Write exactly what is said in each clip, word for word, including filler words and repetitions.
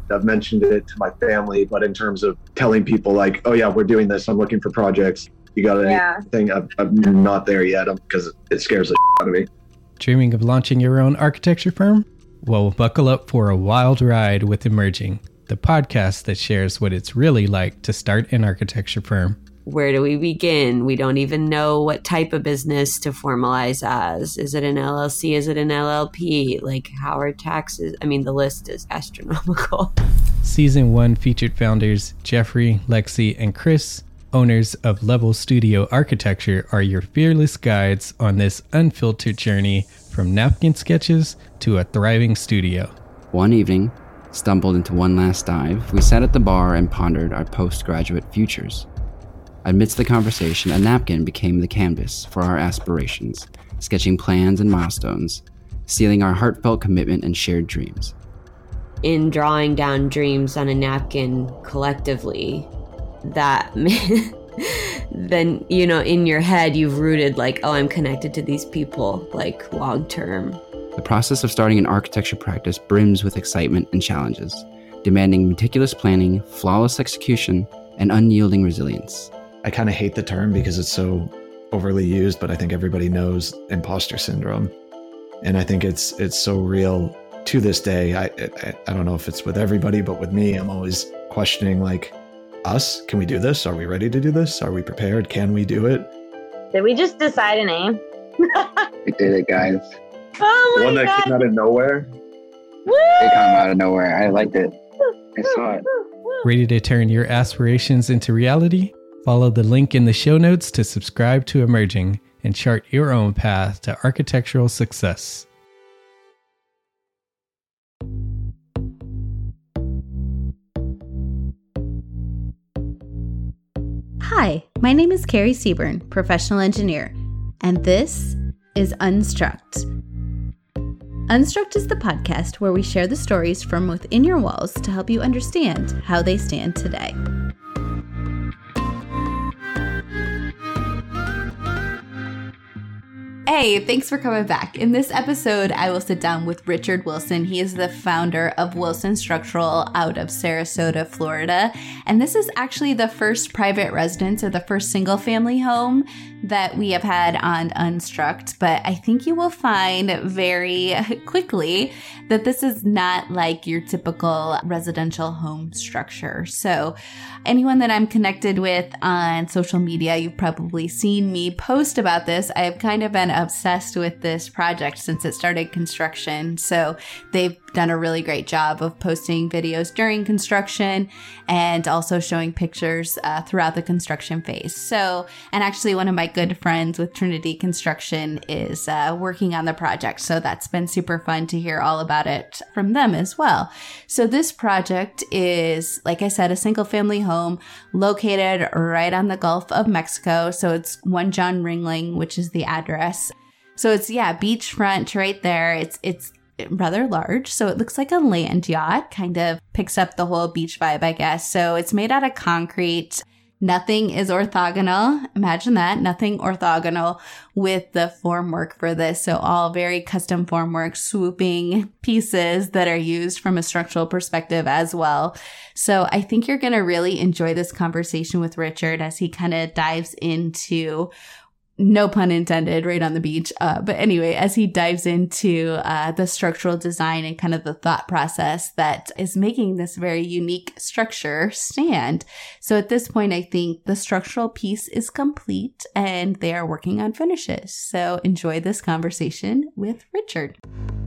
I've mentioned it to my family, but in terms of telling people like, oh yeah, we're doing this, I'm looking for projects, you got yeah. anything, I'm, I'm not there yet because it scares the shit out of me. Dreaming of launching your own architecture firm? Well, buckle up for a wild ride with Emerging, the podcast that shares what it's really like to start an architecture firm. Where do we begin? We don't even know what type of business to formalize as. Is it an L L C? Is it an L L P? Like, how are taxes? I mean, the list is astronomical. Season one featured founders Jeffrey, Lexi, and Chris, owners of Level Studio Architecture, are your fearless guides on this unfiltered journey from napkin sketches to a thriving studio. One evening, stumbled into one last dive, we sat at the bar and pondered our postgraduate futures. Amidst the conversation, a napkin became the canvas for our aspirations, sketching plans and milestones, sealing our heartfelt commitment and shared dreams. In drawing down dreams on a napkin collectively, that then, you know, in your head, you've rooted like, oh, I'm connected to these people, like long term. The process of starting an architecture practice brims with excitement and challenges, demanding meticulous planning, flawless execution, and unyielding resilience. I kind of hate the term because it's so overly used, but I think everybody knows imposter syndrome. And I think it's it's so real to this day. I, I I don't know if it's with everybody, but with me, I'm always questioning like, us, can we do this? Are we ready to do this? Are we prepared? Can we do it? Did we just decide a name? We did it, guys. Oh my One that God. came out of nowhere. Woo! It came out of nowhere. I liked it. I saw it. Ready to turn your aspirations into reality? Follow the link in the show notes to subscribe to Emerging and chart your own path to architectural success. Hi, my name is Carrie Seaburn, professional engineer, and this is Unstruct. Unstruct is the podcast where we share the stories from within your walls to help you understand how they stand today. Hey, thanks for coming back. In this episode, I will sit down with Richard Wilson. He is the founder of Wilson Structural out of Sarasota, Florida. And this is actually the first private residence or the first single family home that we have had on Unstruct. But I think you will find very quickly that this is not like your typical residential home structure. So anyone that I'm connected with on social media, you've probably seen me post about this. I have kind of been obsessed with this project since it started construction. So they've done a really great job of posting videos during construction and also showing pictures uh, throughout the construction phase. So, and actually one of my good friends with Trinity Construction is uh, working on the project. So that's been super fun to hear all about it from them as well. So this project is, like I said, a single family home located right on the Gulf of Mexico. So it's One John Ringling, which is the address. So it's, yeah, beachfront right there. It's, it's rather large. So it looks like a land yacht, kind of picks up the whole beach vibe, I guess. So it's made out of concrete. Nothing is orthogonal. Imagine that. Nothing orthogonal with the formwork for this. So all very custom formwork, swooping pieces that are used from a structural perspective as well. So I think you're going to really enjoy this conversation with Richard as he kind of dives into, no pun intended, right on the beach. Uh, but anyway, as he dives into uh, the structural design and kind of the thought process that is making this very unique structure stand. So at this point, I think the structural piece is complete and they are working on finishes. So enjoy this conversation with Richard.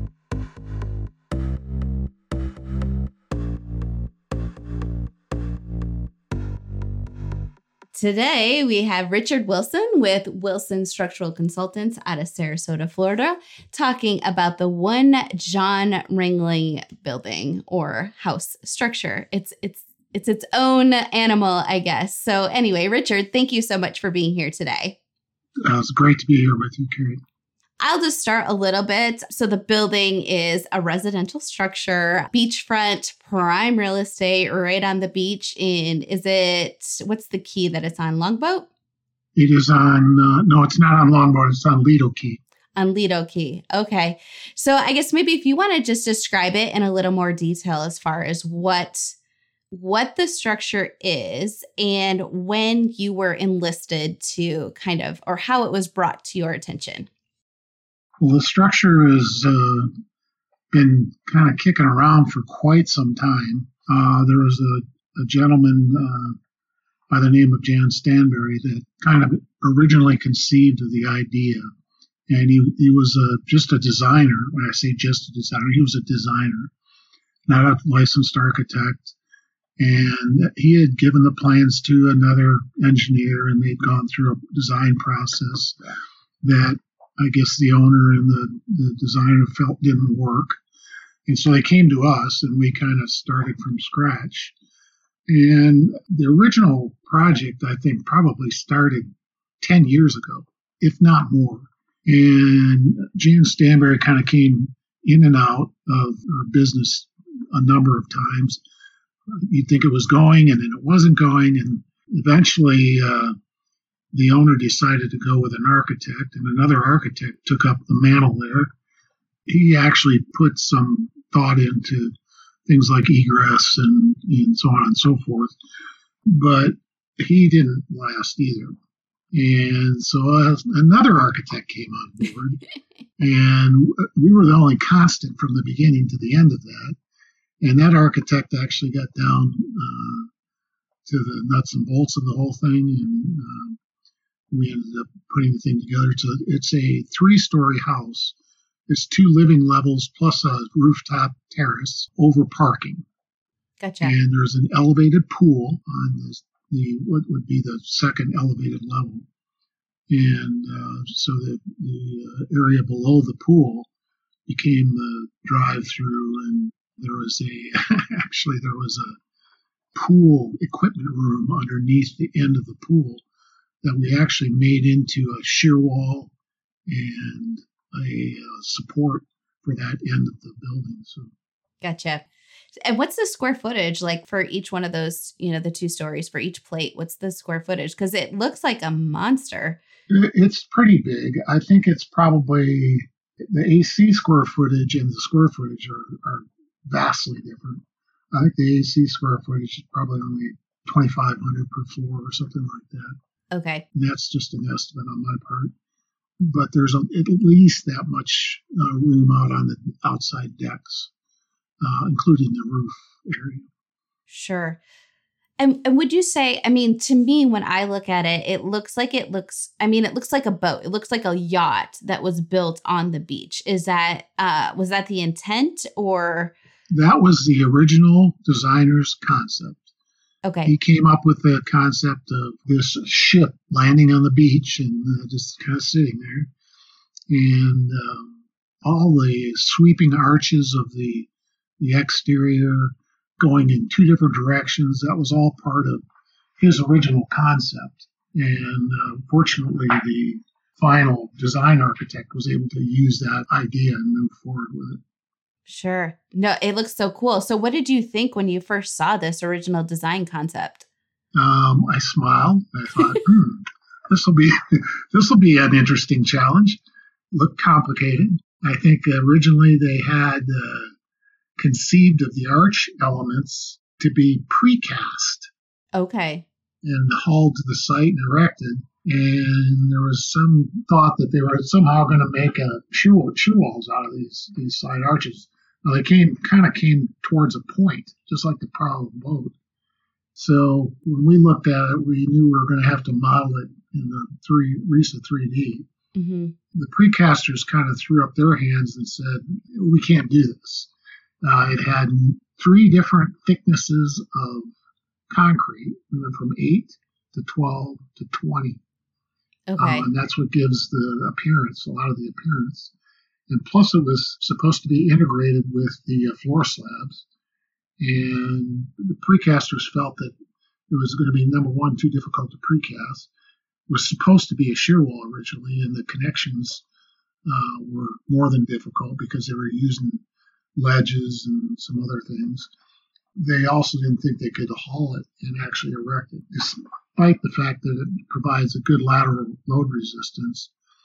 Today, we have Richard Wilson with Wilson Structural Consultants out of Sarasota, Florida, talking about the One John Ringling building or house structure. It's it's it's its own animal, I guess. So anyway, Richard, thank you so much for being here today. Uh, it's great to be here with you, Carrie. I'll just start a little bit. So the building is a residential structure, beachfront, prime real estate, right on the beach. And is it, what's the key that it's on? Longboat? It is on, uh, no, it's not on Longboat. It's on Lido Key. On Lido Key. Okay. So I guess maybe if you want to just describe it in a little more detail as far as what what the structure is and when you were enlisted to kind of, or how it was brought to your attention. Well, the structure has uh, been kind of kicking around for quite some time. Uh, there was a, a gentleman uh, by the name of Jan Stanberry that kind of originally conceived of the idea. And he, he was a, just a designer. When I say just a designer, he was a designer, not a licensed architect. And he had given the plans to another engineer, and they'd gone through a design process that I guess the owner and the, the designer felt didn't work. And so they came to us, and we kind of started from scratch. And the original project, I think, probably started ten years ago, if not more. And Jan Stanberry kind of came in and out of our business a number of times. You'd think it was going, and then it wasn't going. And eventually, uh, the owner decided to go with an architect, and another architect took up the mantle there. He actually put some thought into things like egress and, and so on and so forth. But he didn't last either. And so uh, another architect came on board, and we were the only constant from the beginning to the end of that. And that architect actually got down uh, to the nuts and bolts of the whole thing, and uh, we ended up putting the thing together. So it's a three-story house. It's two living levels plus a rooftop terrace over parking. Gotcha. And there's an elevated pool on the, the what would be the second elevated level. And uh, so the, the uh, area below the pool became the drive-through, and there was a actually there was a pool equipment room underneath the end of the pool that we actually made into a shear wall and a uh, support for that end of the building. So, gotcha. And what's the square footage like for each one of those, you know, the two stories for each plate? What's the square footage? Because it looks like a monster. It's pretty big. I think it's probably the A C square footage and the square footage are, are vastly different. I think the A C square footage is probably only twenty-five hundred per floor or something like that. Okay. And that's just an estimate on my part. But there's a, at least that much uh, room out on the outside decks, uh, including the roof area. Sure. And, and would you say, I mean, to me, when I look at it, it looks like it looks, I mean, it looks like a boat. It looks like a yacht that was built on the beach. Is that, uh, was that the intent or? That was the original designer's concept. Okay. He came up with the concept of this ship landing on the beach and uh, just kind of sitting there. And um, all the sweeping arches of the the exterior going in two different directions, that was all part of his original concept. And uh, fortunately, the final design architect was able to use that idea and move forward with it. Sure. No, it looks so cool. So what did you think when you first saw this original design concept? Um, I smiled. I thought, hmm, this will be this will be an interesting challenge. Looked complicated. I think originally they had uh, conceived of the arch elements to be precast. Okay. And hauled to the site and erected. And there was some thought that they were somehow going to make a shoe, shoe walls out of these these side arches. Now they came kind of came towards a point, just like the prow of a boat. So when we looked at it, we knew we were going to have to model it in the three RISA three D. Mm-hmm. The precasters kind of threw up their hands and said, "We can't do this." Uh, it had three different thicknesses of concrete. We went from eight to twelve to twenty. Okay. Um, and that's what gives the appearance, a lot of the appearance. And plus it was supposed to be integrated with the uh, floor slabs. And the precasters felt that it was going to be, number one, too difficult to precast. It was supposed to be a shear wall originally, and the connections uh, were more than difficult because they were using ledges and some other things. They also didn't think they could haul it and actually erect it, despite the fact that it provides a good lateral load resistance.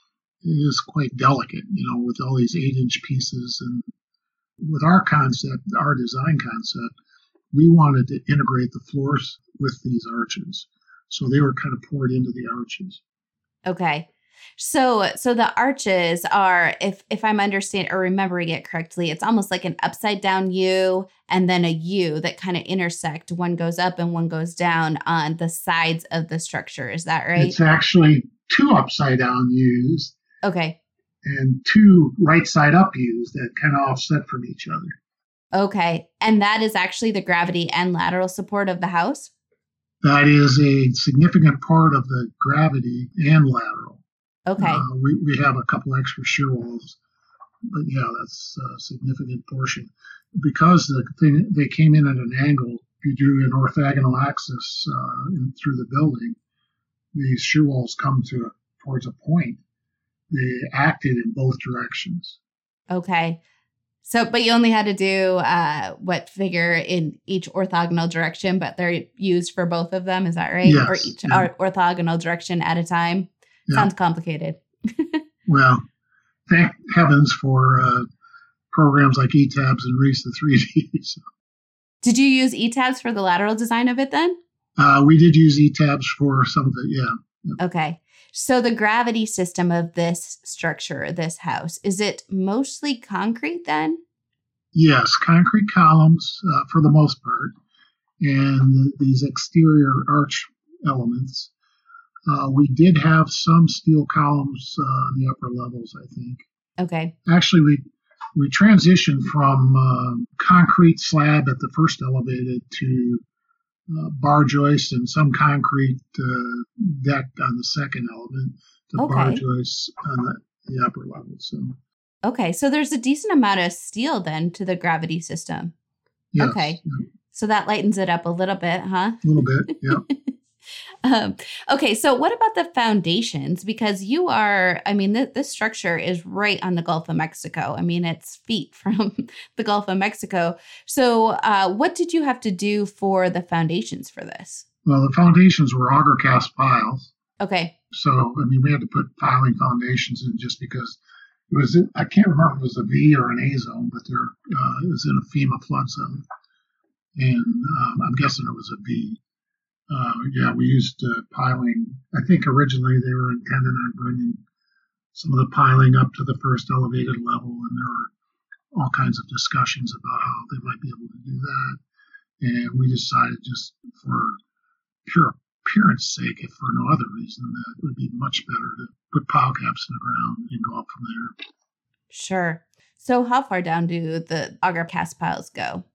is quite delicate, you know, with all these eight-inch pieces. And with our concept, our design concept, we wanted to integrate the floors with these arches. So they were kind of poured into the arches. Okay. So so the arches are, if if I'm understanding or remembering it correctly, it's almost like an upside down U and then a U that kind of intersect. One goes up and one goes down on the sides of the structure. Is that right? It's actually two upside down U's. Okay. And two right side up U's that kind of offset from each other. Okay. And that is actually the gravity and lateral support of the house? That is a significant part of the gravity and lateral. Okay. Uh, we, we have a couple extra shear walls, but yeah, that's a significant portion. Because the thing they came in at an angle, if you drew an orthogonal axis uh, in, through the building, these shear walls come to towards a point. They acted in both directions. Okay. So, but you only had to do uh, what figure in each orthogonal direction, but they're used for both of them. Is that right? Yes, Or each yeah. or- orthogonal direction at a time? Yeah. Sounds complicated. Well, thank heavens for uh, programs like E TABS and Reese the three D. So, Did you use E TABS for the lateral design of it then? uh, we did use E TABS for some of it, yeah. yeah. Okay. So the gravity system of this structure, this house, is it mostly concrete then? Yes, concrete columns uh, for the most part, and these exterior arch elements. Uh, we did have some steel columns uh, on the upper levels, I think. Okay. Actually, we we transitioned from um, concrete slab at the first elevated to uh, bar joists and some concrete uh, deck on the second element to Okay. bar joists on the, the upper level. So, Okay. So there's a decent amount of steel then to the gravity system. yes, Okay. yeah, So that lightens it up a little bit, huh? a little bit, yeah. Um, okay, so what about the foundations? Because you are, I mean, th- this structure is right on the Gulf of Mexico. I mean, it's feet from the Gulf of Mexico. So uh, what did you have to do for the foundations for this? Well, the foundations were auger cast piles. Okay. So, I mean, we had to put piling foundations in just because it was, I can't remember if it was a V or an A zone, but there uh, it was in a FEMA flood zone. And um, I'm guessing it was a V. Uh, yeah, we used uh, piling. I think originally they were intended on bringing some of the piling up to the first elevated level, and there were all kinds of discussions about how they might be able to do that. And we decided just for pure appearance sake, if for no other reason, that it would be much better to put pile caps in the ground and go up from there. Sure. So how far down do the auger cast piles go?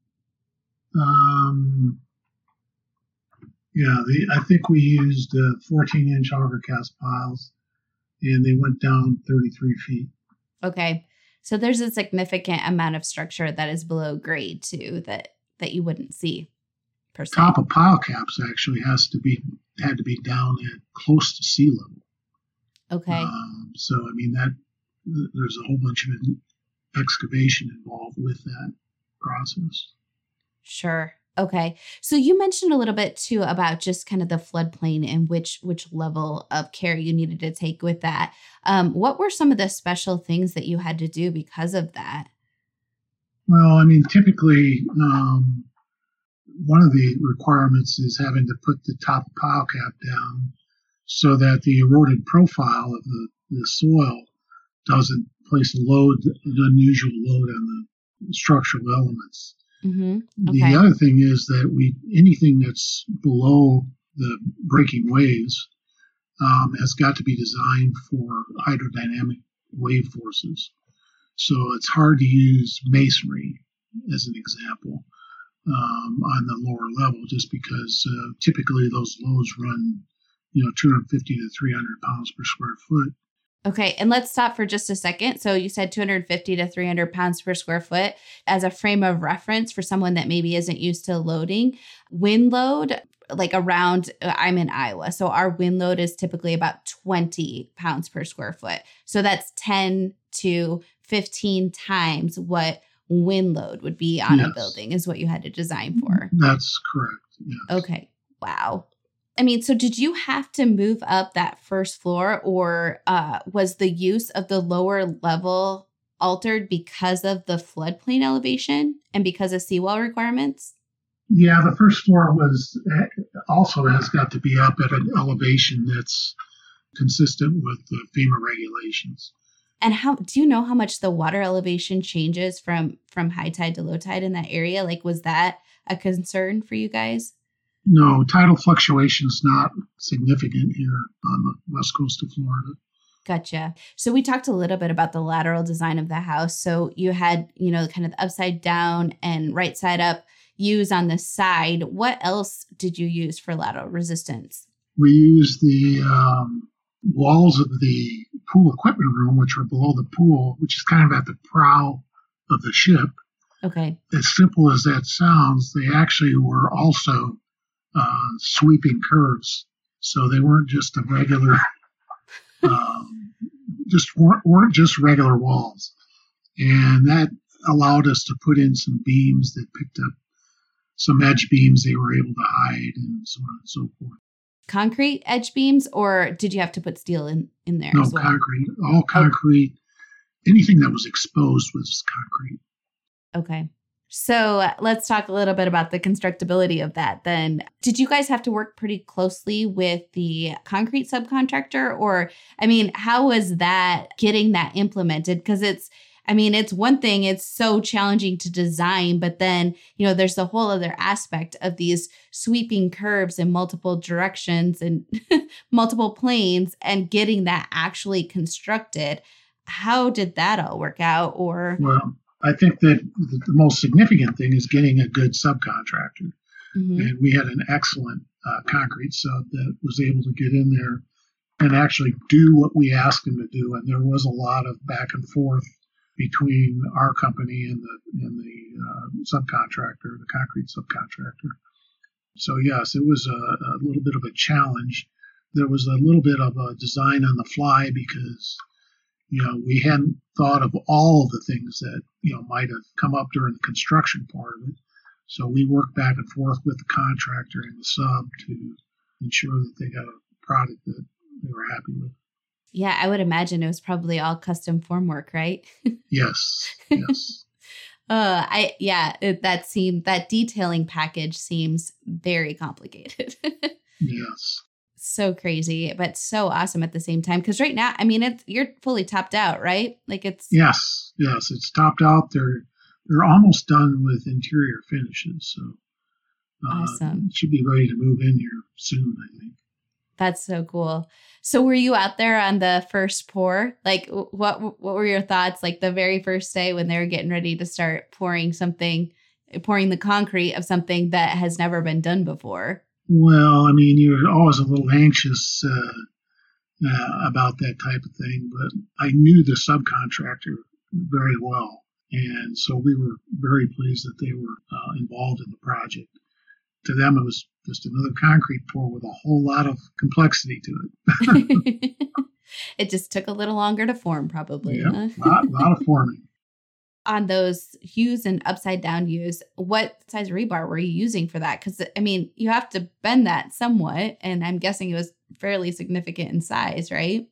Um, yeah, the, I think we used uh, fourteen inch auger cast piles, and they went down thirty-three feet. Okay. So there's a significant amount of structure that is below grade too that, that you wouldn't see per se. Top of pile caps actually has to be had to be down at close to sea level. Okay. Um, so I mean that there's a whole bunch of excavation involved with that process. Sure. Okay. So you mentioned a little bit too about just kind of the floodplain and which which level of care you needed to take with that. Um, what were some of the special things that you had to do because of that? Well, I mean, typically, um, one of the requirements is having to put the top pile cap down so that the eroded profile of the, the soil doesn't place a load, an unusual load on the structural elements. Mm-hmm. The Okay. other thing is that we anything that's below the breaking waves um, has got to be designed for hydrodynamic wave forces. So it's hard to use masonry as an example um, on the lower level, just because uh, typically those loads run, you know, two hundred fifty to three hundred pounds per square foot. Okay. And let's stop for just a second. So you said two hundred fifty to three hundred pounds per square foot as a frame of reference for someone that maybe isn't used to loading. Wind load, like around, I'm in Iowa. So our wind load is typically about twenty pounds per square foot. So that's ten to fifteen times what wind load would be on Yes. a building is what you had to design for. That's correct. Yes. Okay. Wow. I mean, so did you have to move up that first floor, or uh, was the use of the lower level altered because of the floodplain elevation and because of seawall requirements? Yeah, the first floor was also has got to be up at an elevation that's consistent with the FEMA regulations. And how do you know how much the water elevation changes from from high tide to low tide in that area? Like, was that a concern for you guys? No, tidal fluctuation is not significant here on the west coast of Florida. Gotcha. So we talked a little bit about the lateral design of the house. So you had, you know, kind of the upside down and right side up use on the side. What else did you use for lateral resistance? We used the um, walls of the pool equipment room, which were below the pool, which is kind of at the prow of the ship. Okay. As simple as that sounds, they actually were also uh, sweeping curves. So they weren't just a regular, um, just weren't, weren't just regular walls. And that allowed us to put in some beams that picked up some edge beams they were able to hide and so on and so forth. Concrete edge beams, or did you have to put steel in, in there No, as well? concrete. All concrete. Oh. Anything that was exposed was concrete. Okay. So uh, let's talk a little bit about the constructability of that then. Did you guys have to work pretty closely with the concrete subcontractor? Or, I mean, how was that getting that implemented? Because it's, I mean, it's one thing, it's so challenging to design, but then, you know, there's the whole other aspect of these sweeping curves in multiple directions and multiple planes and getting that actually constructed. How did that all work out? Or, well, I think that the most significant thing is getting a good subcontractor. Mm-hmm. And we had an excellent uh, concrete sub that was able to get in there and actually do what we asked him to do. And there was a lot of back and forth between our company and the and the uh, subcontractor, the concrete subcontractor. So yes, it was a, a little bit of a challenge. There was a little bit of a design on the fly because, you know, we hadn't thought of all of the things that, you know, might have come up during the construction part of it. So we worked back and forth with the contractor and the sub to ensure that they got a product that they were happy with. Yeah, I would imagine it was probably all custom formwork, right? Yes, yes. uh, I yeah, it, that seemed that detailing package seems very complicated. Yes. So crazy, but so awesome at the same time. Because right now, I mean, it's you're fully topped out, right? Like it's yes, yes, it's topped out. They're they're almost done with interior finishes, so uh, awesome. It should be ready to move in here soon, I think. That's so cool. So were you out there on the first pour? Like what what were your thoughts like the very first day when they were getting ready to start pouring something, pouring the concrete of something that has never been done before? Well, I mean, you're always a little anxious uh, uh, about that type of thing, but I knew the subcontractor very well. And so we were very pleased that they were uh, involved in the project. To them, it was just another concrete pour with a whole lot of complexity to it. It just took a little longer to form, probably. Yeah, huh? a lot, lot of forming. On those Hughes and upside down Hughes, what size rebar were you using for that? Because, I mean, you have to bend that somewhat, and I'm guessing it was fairly significant in size, right?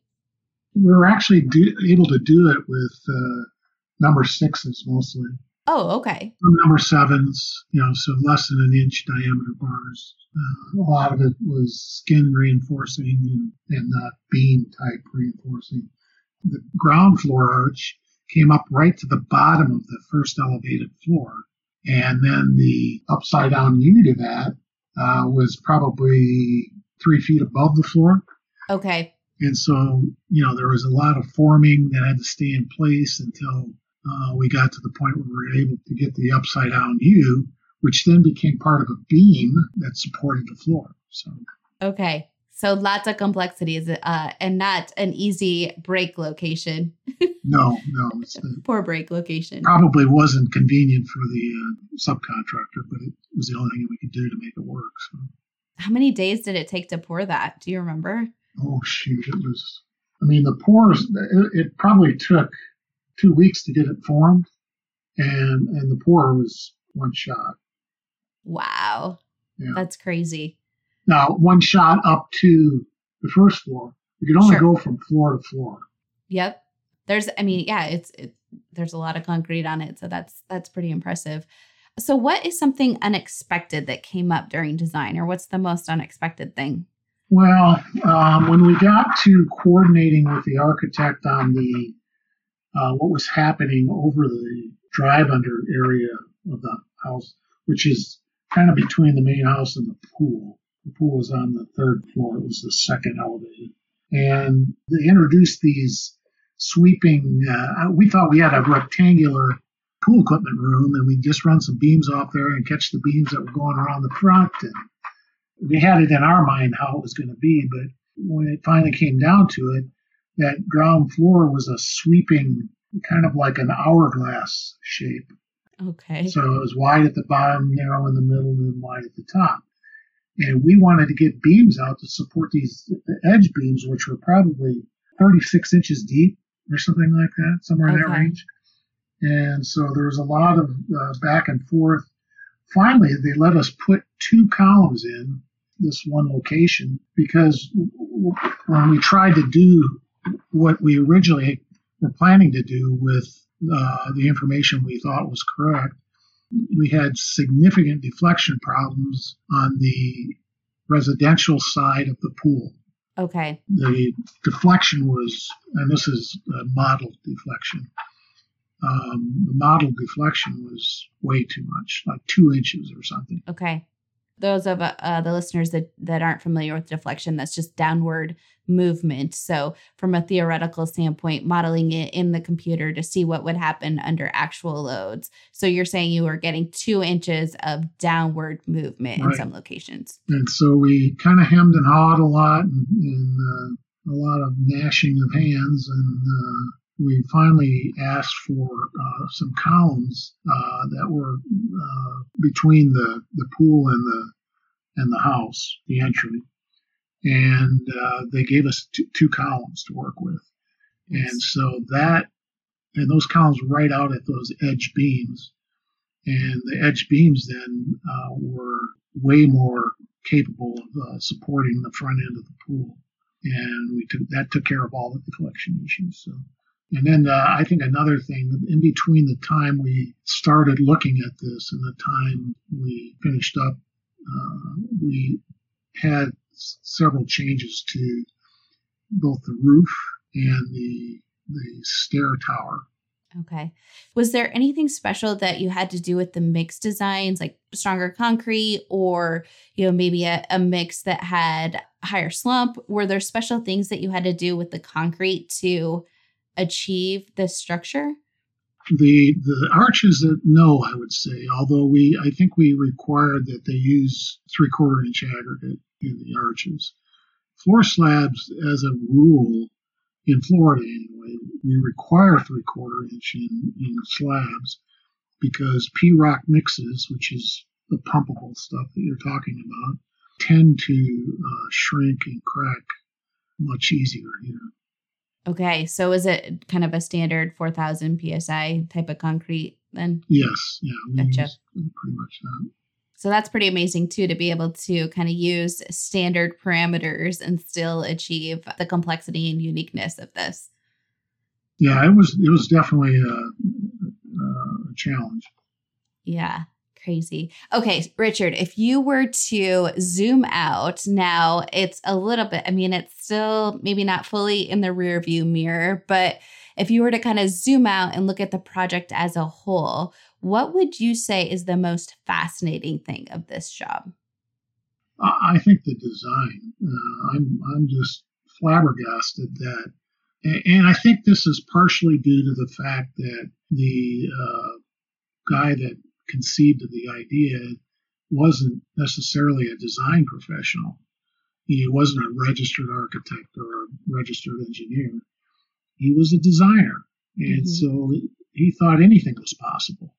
We were actually do, able to do it with uh, number sixes mostly. Oh, okay. Some number sevens, you know, so less than an inch diameter bars. Uh, a lot of it was skin reinforcing and, and not beam type reinforcing. The ground floor arch came up right to the bottom of the first elevated floor. And then the upside down U to that uh, was probably three feet above the floor. Okay. And so, you know, there was a lot of forming that had to stay in place until uh, we got to the point where we were able to get the upside down U, which then became part of a beam that supported the floor. So, okay. So lots of complexities uh, and not an easy break location. no, no. It's the, Poor break location. Probably wasn't convenient for the uh, subcontractor, but it was the only thing we could do to make it work. So. How many days did it take to pour that? Do you remember? Oh, shoot. It was, I mean, the pours, it, it probably took two weeks to get it formed, and, and the pour was one shot. Wow. Yeah. That's crazy. Now, one shot up to the first floor. You could only Sure. go from floor to floor. Yep. There's, I mean, yeah, it's, it, there's a lot of concrete on it. So that's, that's pretty impressive. So what is something unexpected that came up during design, or what's the most unexpected thing? Well, um, when we got to coordinating with the architect on the uh, what was happening over the drive-under area of the house, which is kind of between the main house and the pool. The pool was on the third floor. It was the second elevated. And they introduced these sweeping, uh, we thought we had a rectangular pool equipment room, and we'd just run some beams off there and catch the beams that were going around the front. And we had it in our mind how it was going to be, but when it finally came down to it, that ground floor was a sweeping, kind of like an hourglass shape. Okay. So it was wide at the bottom, narrow in the middle, and then wide at the top. And we wanted to get beams out to support these edge beams, which were probably thirty-six inches deep or something like that, somewhere in that Okay. range. And so there was a lot of uh, back and forth. Finally, they let us put two columns in this one location because w- when we tried to do what we originally were planning to do with uh, the information we thought was correct, we had significant deflection problems on the residential side of the pool. Okay. The deflection was, and this is a model deflection, um, the model deflection was way too much, like two inches or something. Okay. Those of uh, the listeners that, that aren't familiar with deflection, that's just downward movement. So from a theoretical standpoint, modeling it in the computer to see what would happen under actual loads. So you're saying you were getting two inches of downward movement Right. in some locations. And so we kind of hemmed and hawed a lot, and, and uh, a lot of gnashing of hands, and uh, we finally asked for uh, some columns uh, that were uh, between the, the pool and the and the house, the entry, and uh, they gave us two, two columns to work with. And so that, and those columns right out at those edge beams, and the edge beams then uh, were way more capable of uh, supporting the front end of the pool, and we took that took care of all the deflection issues. So, and then uh, I think another thing, in between the time we started looking at this and the time we finished up, uh, we had s- several changes to both the roof and the the stair tower. Okay. Was there anything special that you had to do with the mix designs, like stronger concrete, or, you know, maybe a, a mix that had higher slump? Were there special things that you had to do with the concrete to achieve this structure? The the arches, that no, I would say, although we I think we required that they use three quarter inch aggregate in the arches. Floor slabs, as a rule, in Florida anyway, we require three quarter inch in, in slabs because P-rock mixes, which is the pumpable stuff that you're talking about, tend to uh, shrink and crack much easier here. Okay. So is it kind of a standard four thousand P S I type of concrete then? Yes, yeah, we Gotcha. use pretty much that. So that's pretty amazing too, to be able to kind of use standard parameters and still achieve the complexity and uniqueness of this. Yeah, it was it was definitely a, a challenge. Yeah, crazy. Okay, Richard, if you were to zoom out now, it's a little bit, I mean, it's still maybe not fully in the rear view mirror, but if you were to kind of zoom out and look at the project as a whole, what would you say is the most fascinating thing of this job? I I think the design. Uh, I'm I'm just flabbergasted that, and, and I think this is partially due to the fact that the uh, guy that conceived of the idea wasn't necessarily a design professional. He wasn't a registered architect or a registered engineer. He was a designer, and Mhm. so he thought anything was possible.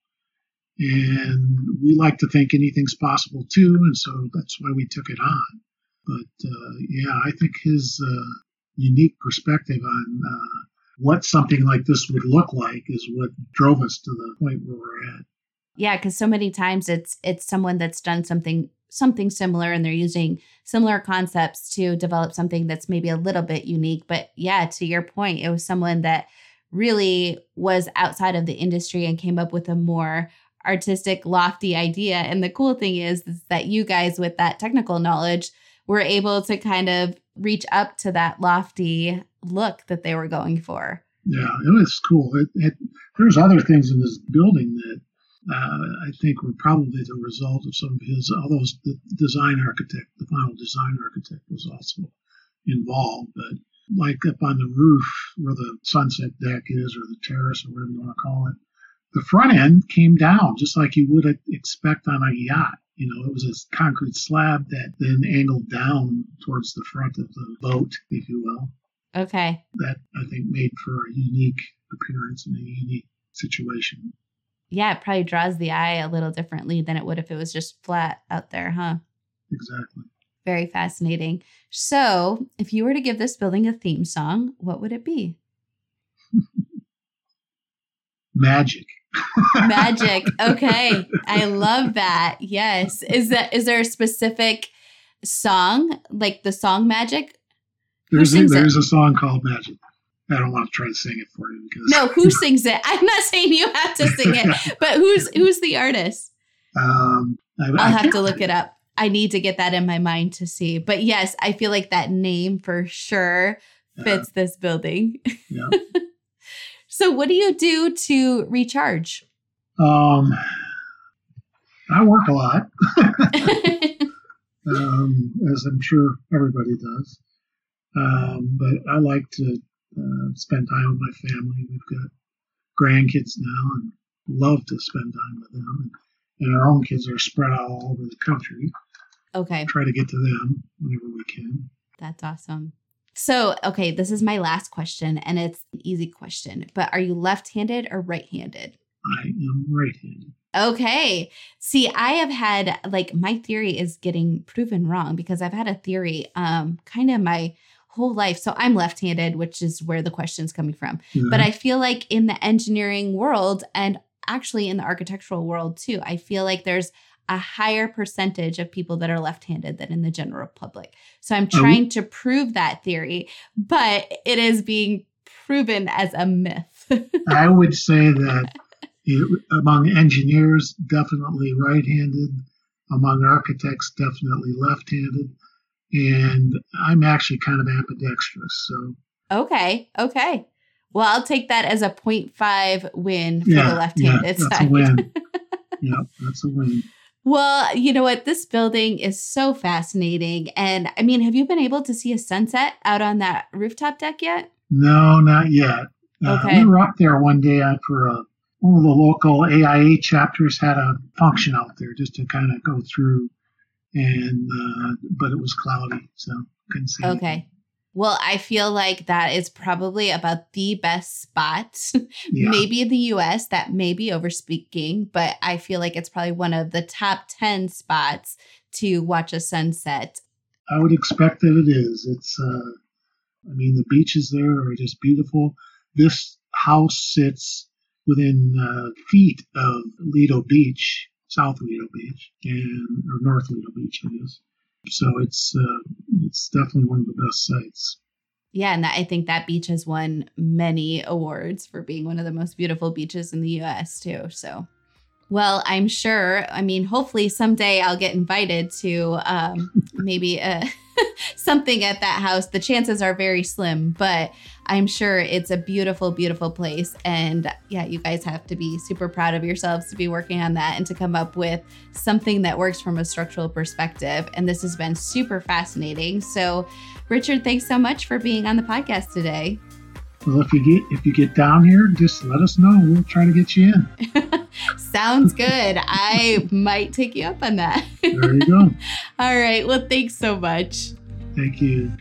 And we like to think anything's possible too, and so that's why we took it on. But uh, yeah, I think his uh, unique perspective on uh, what something like this would look like is what drove us to the point where we're at. Yeah, because so many times it's it's someone that's done something something similar and they're using similar concepts to develop something that's maybe a little bit unique. But yeah, to your point, it was someone that really was outside of the industry and came up with a more artistic, lofty idea. And the cool thing is, is that you guys with that technical knowledge were able to kind of reach up to that lofty look that they were going for. Yeah, it was cool. It, it, there's other things in this building that uh, I think were probably the result of some of his, although the design architect, the final design architect was also involved. But like up on the roof where the sunset deck is, or the terrace, or whatever you want to call it, the front end came down just like you would expect on a yacht. You know, it was a concrete slab that then angled down towards the front of the boat, if you will. Okay. That, I think, made for a unique appearance and a unique situation. Yeah, it probably draws the eye a little differently than it would if it was just flat out there, huh? Exactly. Very fascinating. So, if you were to give this building a theme song, what would it be? Magic. Magic. Okay. I love that. Yes. Is that is there a specific song, like the song Magic? There's a, there's a song called Magic. I don't want to try to sing it for you because no, who sings it? I'm not saying you have to sing it, but who's who's the artist? Um, I, I'll I have to look it up. I need to get that in my mind to see. But yes, I feel like that name for sure fits yeah. this building. Yeah. So what do you do to recharge? Um, I work a lot, um, as I'm sure everybody does. Um, but I like to uh, spend time with my family. We've got grandkids now and love to spend time with them. And, and our own kids are spread out all over the country. Okay. Try to get to them whenever we can. That's awesome. So, okay, this is my last question, and it's an easy question, but are you left-handed or right-handed? I am right-handed. Okay. See, I have had, like, my theory is getting proven wrong because I've had a theory um, kind of my whole life. So I'm left-handed, which is where the question's coming from. Yeah. But I feel like in the engineering world and actually in the architectural world too, I feel like there's a higher percentage of people that are left-handed than in the general public. So I'm trying oh. to prove that theory, but it is being proven as a myth. I would say that it, among engineers, definitely right-handed. Among architects, definitely left-handed. And I'm actually kind of ambidextrous. So okay, okay. Well, I'll take that as a zero point five win for yeah, the left-handed yeah, that's side. A win. Yeah, that's a win. Well, you know what? This building is so fascinating. And I mean, have you been able to see a sunset out on that rooftop deck yet? No, not yet. Uh, okay. We were up there one day for a, one of the local A I A chapters had a function out there just to kind of go through. And, uh, but it was cloudy, so couldn't see Okay. anything. Well, I feel like that is probably about the best spot, Yeah. maybe in the U S. That may be overspeaking, but I feel like it's probably one of the top ten spots to watch a sunset. I would expect that it is. It's, uh, I mean, the beaches there are just beautiful. This house sits within uh, feet of Lido Beach, South Lido Beach, and or North Lido Beach, it is. So it's uh, it's definitely one of the best sites. Yeah, and that, I think that beach has won many awards for being one of the most beautiful beaches in the U S too. So, well, I'm sure, I mean, hopefully someday I'll get invited to um, maybe uh, something at that house. The chances are very slim, but I'm sure it's a beautiful, beautiful place. And yeah, you guys have to be super proud of yourselves to be working on that and to come up with something that works from a structural perspective. And this has been super fascinating. So, Richard, thanks so much for being on the podcast today. Well, if you get if you get down here, just let us know. We'll try to get you in. Sounds good. I might take you up on that. There you go. All right. Well, thanks so much. Thank you.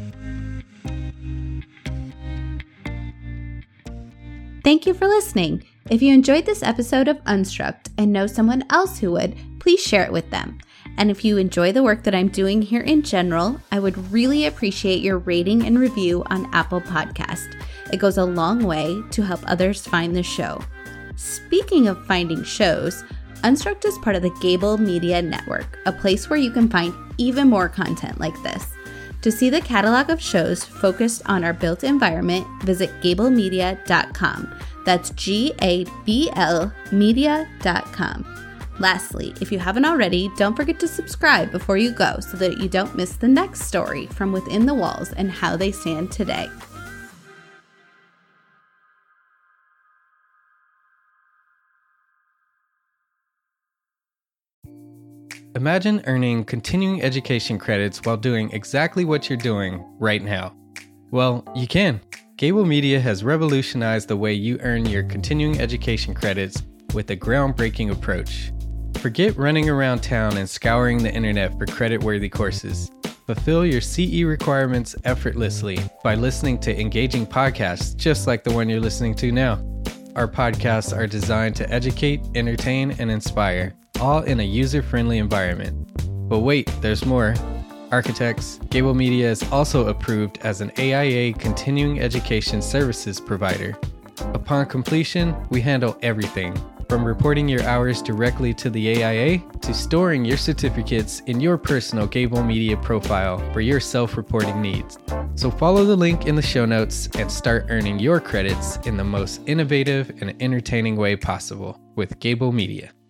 Thank you for listening. If you enjoyed this episode of Unstruct and know someone else who would, please share it with them. And if you enjoy the work that I'm doing here in general, I would really appreciate your rating and review on Apple Podcast. It goes a long way to help others find the show. Speaking of finding shows, Unstruct is part of the Gable Media Network, a place where you can find even more content like this. To see the catalog of shows focused on our built environment, visit gable media dot com. That's G A B L media dot com. Lastly, if you haven't already, don't forget to subscribe before you go so that you don't miss the next story from within the walls and how they stand today. Imagine earning continuing education credits while doing exactly what you're doing right now. Well, you can. Gable Media has revolutionized the way you earn your continuing education credits with a groundbreaking approach. Forget running around town and scouring the internet for credit-worthy courses. Fulfill your C E requirements effortlessly by listening to engaging podcasts just like the one you're listening to now. Our podcasts are designed to educate, entertain, and inspire, all in a user-friendly environment. But wait, there's more. Architects, Gable Media is also approved as an A I A continuing education services provider. Upon completion, we handle everything, from reporting your hours directly to the A I A to storing your certificates in your personal Gable Media profile for your self-reporting needs. So follow the link in the show notes and start earning your credits in the most innovative and entertaining way possible with Gable Media.